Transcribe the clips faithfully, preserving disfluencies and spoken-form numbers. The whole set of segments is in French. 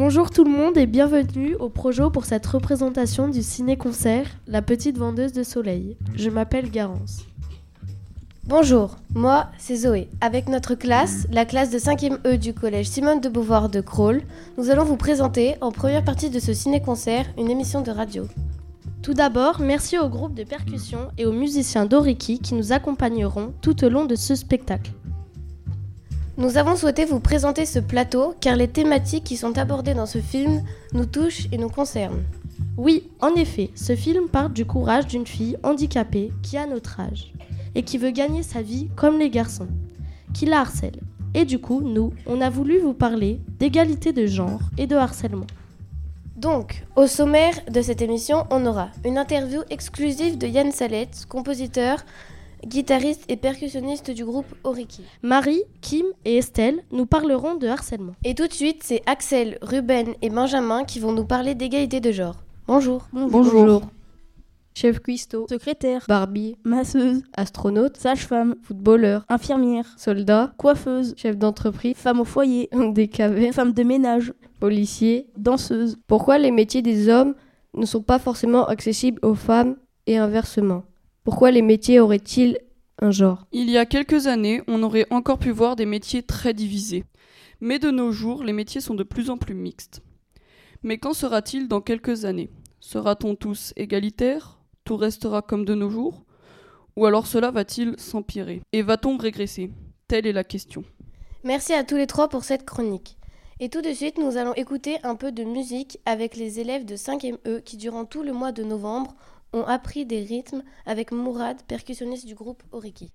Bonjour tout le monde et bienvenue au Projo pour cette représentation du ciné-concert La Petite Vendeuse de Soleil. Je m'appelle Garance. Bonjour, moi c'est Zoé. Avec notre classe, la classe de cinquième E du collège Simone de Beauvoir de Crolles, nous allons vous présenter en première partie de ce ciné-concert une émission de radio. Tout d'abord, merci au groupe de percussion et aux musiciens d'Oriki qui nous accompagneront tout au long de ce spectacle. Nous avons souhaité vous présenter ce plateau car les thématiques qui sont abordées dans ce film nous touchent et nous concernent. Oui, en effet, ce film parle du courage d'une fille handicapée qui a notre âge et qui veut gagner sa vie comme les garçons, qui la harcèlent. Et du coup, nous, on a voulu vous parler d'égalité de genre et de harcèlement. Donc, au sommaire de cette émission, on aura une interview exclusive de Yann Salette, compositeur, guitariste et percussionniste du groupe Oriki. Marie, Kim et Estelle nous parleront de harcèlement. Et tout de suite, c'est Axel, Ruben et Benjamin qui vont nous parler d'égalité de genre. Bonjour. Bonjour. Bonjour. Chef cuistot, secrétaire, Barbie, masseuse, astronaute, sage-femme, footballeur, infirmière, soldat, coiffeuse, chef d'entreprise, femme au foyer, des cavers, femme de ménage, policier, danseuse. Pourquoi les métiers des hommes ne sont pas forcément accessibles aux femmes et inversement ? Pourquoi les métiers auraient-ils un genre ? Il y a quelques années, on aurait encore pu voir des métiers très divisés. Mais de nos jours, les métiers sont de plus en plus mixtes. Mais qu'en sera-t-il dans quelques années ? Sera-t-on tous égalitaires ? Tout restera comme de nos jours ? Ou alors cela va-t-il s'empirer ? Et va-t-on régresser ? Telle est la question. Merci à tous les trois pour cette chronique. Et tout de suite, nous allons écouter un peu de musique avec les élèves de cinquième E qui, durant tout le mois de novembre, ont appris des rythmes avec Mourad, percussionniste du groupe Oriki.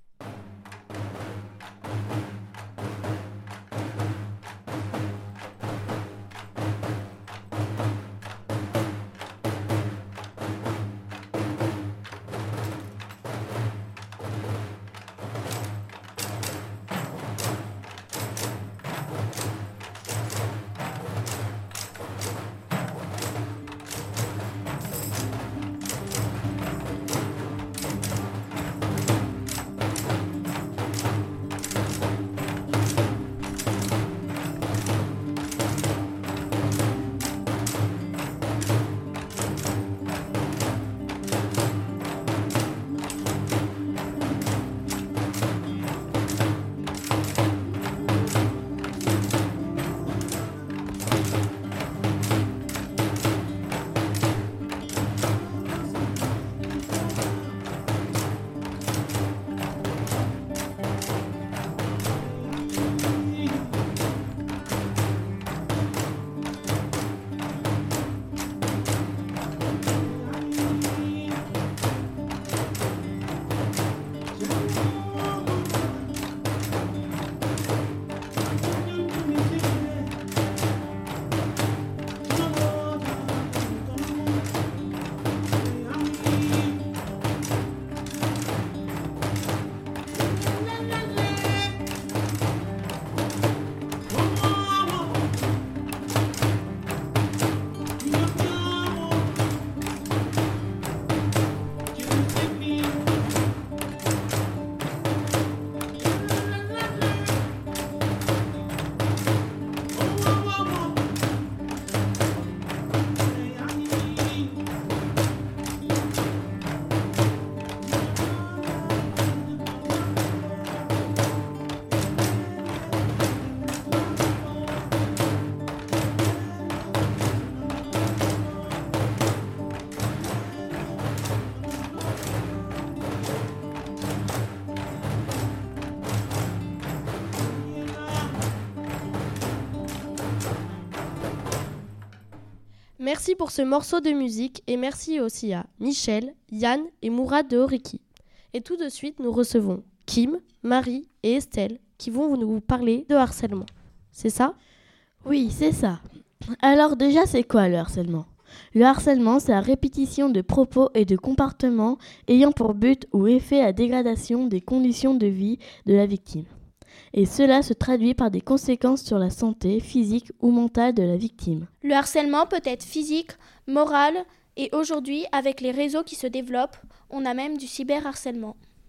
Merci pour ce morceau de musique et merci aussi à Michel, Yann et Mourad de Oriki. Et tout de suite, nous recevons Kim, Marie et Estelle qui vont nous parler de harcèlement. C'est ça ? Oui, c'est ça. Alors déjà, c'est quoi le harcèlement ? Le harcèlement, c'est la répétition de propos et de comportements ayant pour but ou effet la dégradation des conditions de vie de la victime. Et cela se traduit par des conséquences sur la santé physique ou mentale de la victime. Le harcèlement peut être physique, moral, et aujourd'hui, avec les réseaux qui se développent, on a même du cyberharcèlement.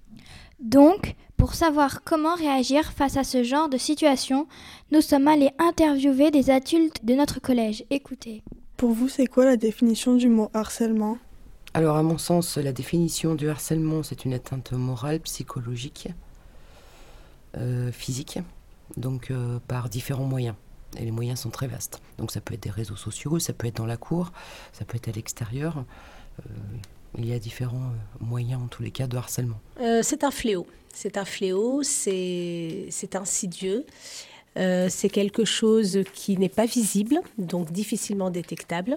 Donc, pour savoir comment réagir face à ce genre de situation, nous sommes allés interviewer des adultes de notre collège. Écoutez. Pour vous, c'est quoi la définition du mot harcèlement ? Alors, à mon sens, la définition du harcèlement, c'est une atteinte morale, psychologique, euh, physique, donc euh, par différents moyens. Et les moyens sont très vastes. Donc ça peut être des réseaux sociaux, ça peut être dans la cour, ça peut être à l'extérieur. Euh, il y a différents moyens, en tous les cas, de harcèlement. Euh, c'est un fléau. C'est un fléau, c'est, c'est insidieux. Euh, c'est quelque chose qui n'est pas visible, donc difficilement détectable.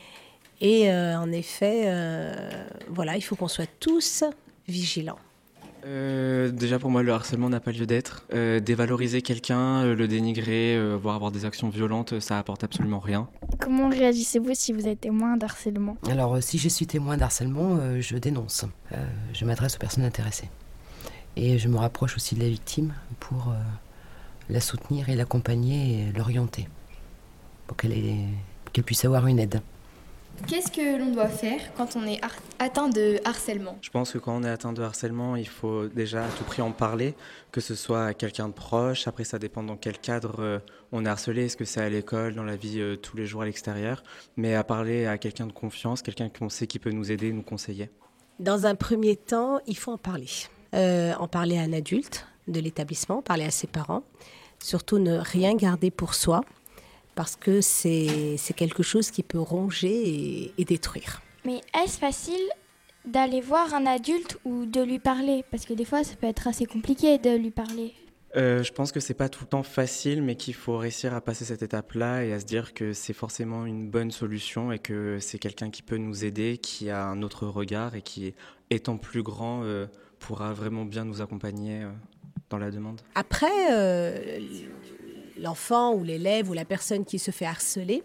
Et euh, en effet, euh, voilà, il faut qu'on soit tous vigilants. Euh, déjà pour moi le harcèlement n'a pas lieu d'être. Euh, dévaloriser quelqu'un, euh, le dénigrer, euh, voire avoir des actions violentes, ça apporte absolument rien. Comment réagissez-vous si vous êtes témoin d'harcèlement ? Alors euh, si je suis témoin d'harcèlement, euh, je dénonce. Euh, je m'adresse aux personnes intéressées. Et je me rapproche aussi de la victime pour euh, la soutenir et l'accompagner et l'orienter. Pour qu'elle ait, qu'elle puisse avoir une aide. Qu'est-ce que l'on doit faire quand on est har- atteint de harcèlement ? Je pense que quand on est atteint de harcèlement, il faut déjà à tout prix en parler, que ce soit à quelqu'un de proche. Après, ça dépend dans quel cadre euh, on est harcelé. Est-ce que c'est à l'école, dans la vie euh, tous les jours à l'extérieur ? Mais à parler à quelqu'un de confiance, quelqu'un qu'on sait qui peut nous aider, nous conseiller. Dans un premier temps, il faut en parler. Euh, en parler à un adulte de l'établissement, parler à ses parents. Surtout ne rien garder pour soi. Parce que c'est, c'est quelque chose qui peut ronger et, et détruire. Mais est-ce facile d'aller voir un adulte ou de lui parler ? Parce que des fois, ça peut être assez compliqué de lui parler. Euh, je pense que c'est pas tout le temps facile, mais qu'il faut réussir à passer cette étape-là et à se dire que c'est forcément une bonne solution et que c'est quelqu'un qui peut nous aider, qui a un autre regard et qui, étant plus grand, euh, pourra vraiment bien nous accompagner euh, dans la demande. Après... Euh, l'enfant ou l'élève ou la personne qui se fait harceler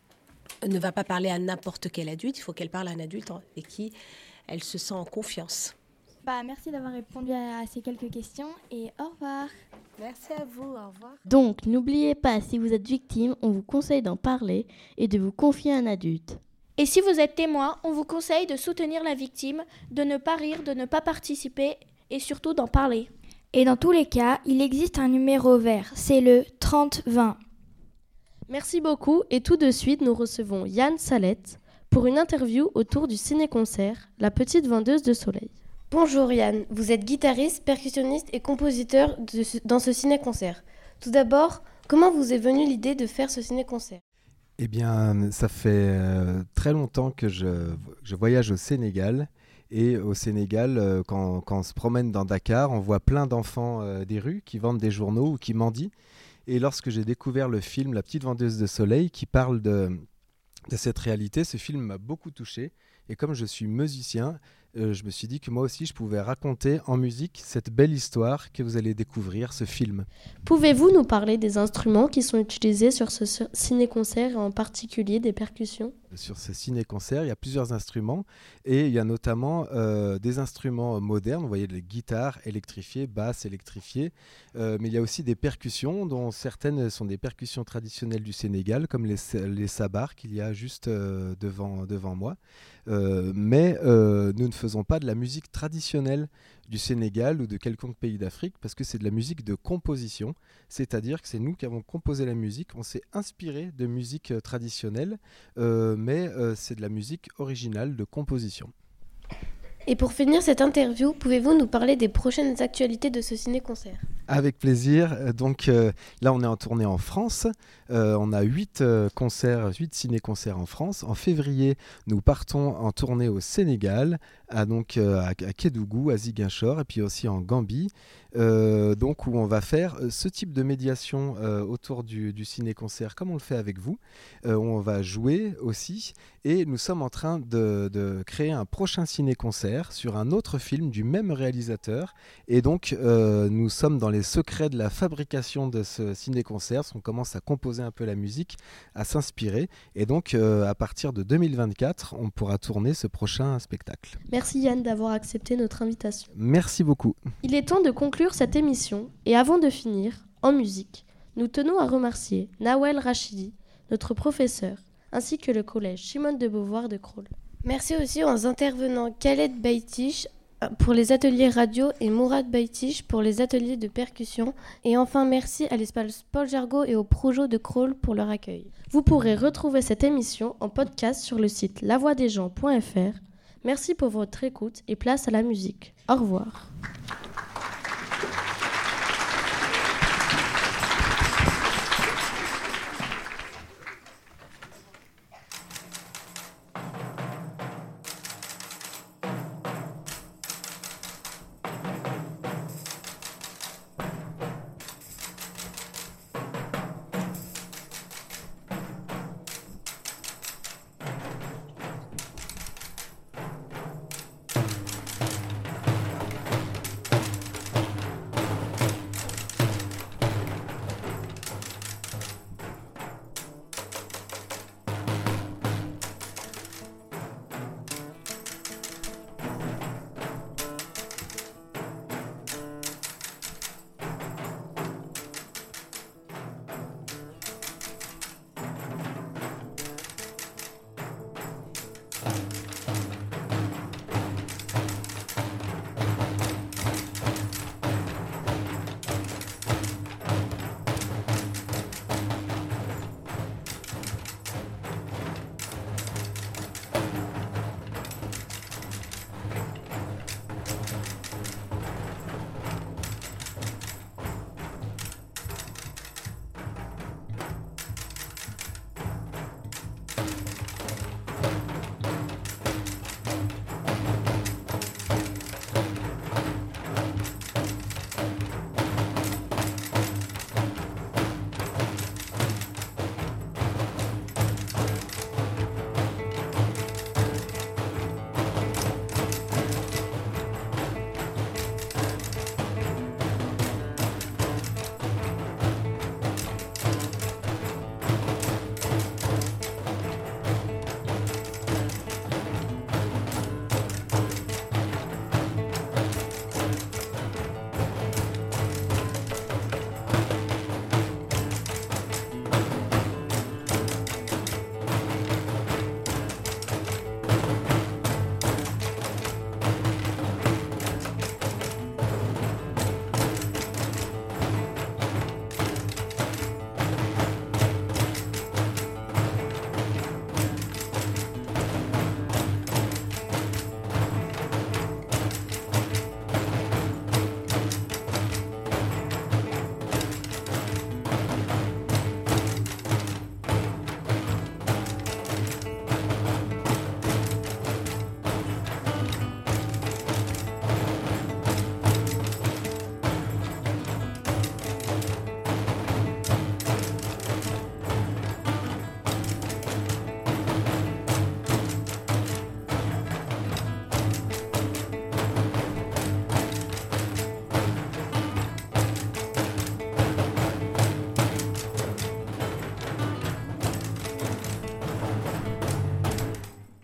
ne va pas parler à n'importe quel adulte. Il faut qu'elle parle à un adulte avec qui elle se sent en confiance. Bah, merci d'avoir répondu à ces quelques questions et au revoir. Merci à vous, au revoir. Donc, n'oubliez pas, si vous êtes victime, on vous conseille d'en parler et de vous confier à un adulte. Et si vous êtes témoin, on vous conseille de soutenir la victime, de ne pas rire, de ne pas participer et surtout d'en parler. Et dans tous les cas, il existe un numéro vert, c'est le trente vingt. Merci beaucoup et tout de suite nous recevons Yann Salette pour une interview autour du ciné-concert La Petite Vendeuse de Soleil. Bonjour Yann, vous êtes guitariste, percussionniste et compositeur de ce, dans ce ciné-concert. Tout d'abord, comment vous est venue l'idée de faire ce ciné-concert ? Eh bien, ça fait euh, très longtemps que je, je voyage au Sénégal. Et au Sénégal, euh, quand, quand on se promène dans Dakar, on voit plein d'enfants euh, des rues qui vendent des journaux ou qui mendient. Et lorsque j'ai découvert le film La Petite Vendeuse de Soleil, qui parle de, de cette réalité, ce film m'a beaucoup touché. Et comme je suis musicien, euh, je me suis dit que moi aussi, je pouvais raconter en musique cette belle histoire que vous allez découvrir, ce film. Pouvez-vous nous parler des instruments qui sont utilisés sur ce ciné-concert et en particulier des percussions ? Sur ce ciné-concert, il y a plusieurs instruments et il y a notamment euh, des instruments modernes, vous voyez les guitares électrifiées, basses électrifiées, euh, mais il y a aussi des percussions dont certaines sont des percussions traditionnelles du Sénégal comme les, les sabars qu'il y a juste euh, devant, devant moi. Euh, mais euh, nous ne faisons pas de la musique traditionnelle du Sénégal ou de quelconque pays d'Afrique parce que c'est de la musique de composition, c'est-à-dire que c'est nous qui avons composé la musique, on s'est inspiré de musique euh, traditionnelle, euh, mais euh, c'est de la musique originale de composition. Et pour finir cette interview, pouvez-vous nous parler des prochaines actualités de ce ciné-concert ? Avec plaisir. Donc euh, là, on est en tournée en France. Euh, on a huit euh, concerts, huit ciné-concerts en France. En février, nous partons en tournée au Sénégal, à, donc, euh, à, à Kédougou, à Ziguinchor, et puis aussi en Gambie. Euh, donc où on va faire ce type de médiation euh, autour du, du ciné-concert comme on le fait avec vous. Euh, on va jouer aussi et nous sommes en train de, de créer un prochain ciné-concert sur un autre film du même réalisateur. Et donc euh, nous sommes dans les secrets de la fabrication de ce ciné-concert. On commence à composer un peu la musique, à s'inspirer. Et donc euh, à partir de deux mille vingt-quatre, on pourra tourner ce prochain spectacle. Merci Yann d'avoir accepté notre invitation. Merci beaucoup. Il est temps de conclure cette émission et avant de finir, en musique, nous tenons à remercier Nawel Rachidi, notre professeur, ainsi que le collège Simone de Beauvoir de Crolles. Merci aussi aux intervenants Khaled Baitish, pour les ateliers radio et Mourad Baitiche pour les ateliers de percussion. Et enfin, merci à l'espace Paul Jargot et au Projo de Crawl pour leur accueil. Vous pourrez retrouver cette émission en podcast sur le site la voix des gens point f r. Merci pour votre écoute et place à la musique. Au revoir.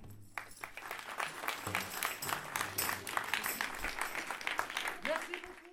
Merci beaucoup.